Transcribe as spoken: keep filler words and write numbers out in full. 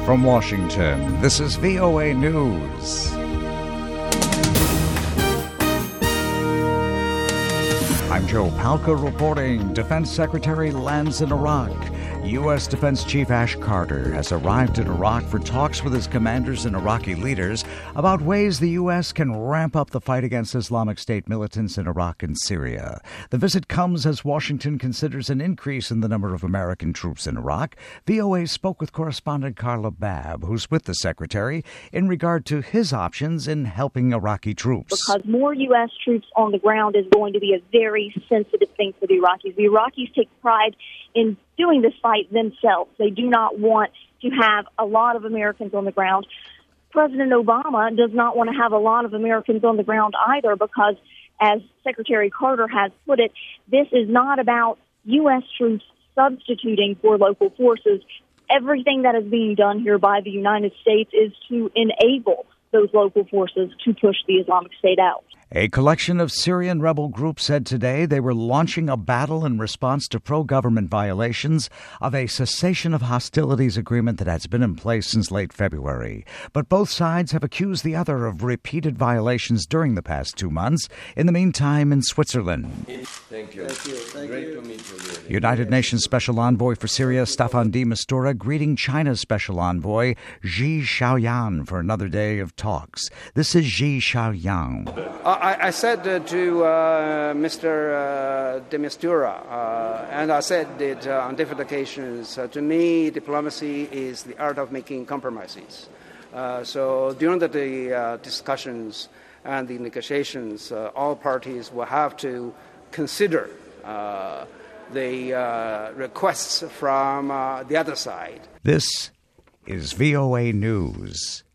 From Washington, this is V O A News. I'm Joe Palca reporting. Defense Secretary lands in Iraq. U S. Defense Chief Ash Carter has arrived in Iraq for talks with his commanders and Iraqi leaders about ways the U S can ramp up the fight against Islamic State militants in Iraq and Syria. The visit comes as Washington considers an increase in the number of American troops in Iraq. V O A spoke with correspondent Carla Babb, who's with the Secretary, in regard to his options in helping Iraqi troops. Because more U S troops on the ground is going to be a very sensitive thing for the Iraqis. The Iraqis take pride in doing this fight themselves. They do not want to have a lot of Americans on the ground. President Obama does not want to have a lot of Americans on the ground either because, as Secretary Carter has put it, this is not about U S troops substituting for local forces. Everything that is being done here by the United States is to enable those local forces to push the Islamic State out. A collection of Syrian rebel groups said today they were launching a battle in response to pro-government violations of a cessation of hostilities agreement that has been in place since late February. But both sides have accused the other of repeated violations during the past two months. In the meantime, in Switzerland. Thank you. Thank you. Thank Great you. to meet you. United Nations Special Envoy for Syria, Staffan de Mistura, greeting China's Special Envoy, Zhi Xiaoyan, for another day of talks. This is Zhi Xiaoyan. Uh, I, I said uh, to uh, Mister Uh, de Mistura, uh, and I said it uh, on different occasions, uh, to me, diplomacy is the art of making compromises. Uh, so during the, the uh, discussions and the negotiations, uh, all parties will have to consider uh, the uh, requests from uh, the other side. This is V O A News.